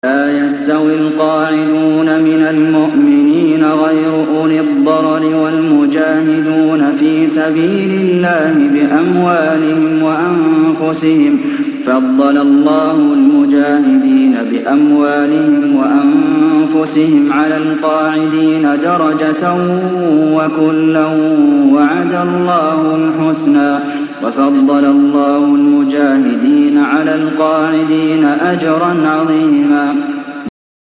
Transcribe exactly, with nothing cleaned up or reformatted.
لا يستوي القاعدون من المؤمنين غير أولي الضرر والمجاهدون في سبيل الله بأموالهم وأنفسهم فضل الله المجاهدين بأموالهم وأنفسهم على القاعدين درجة وكلا وعد الله الحسنى وفضل الله المجاهدين على القاعدين أجرا عظيما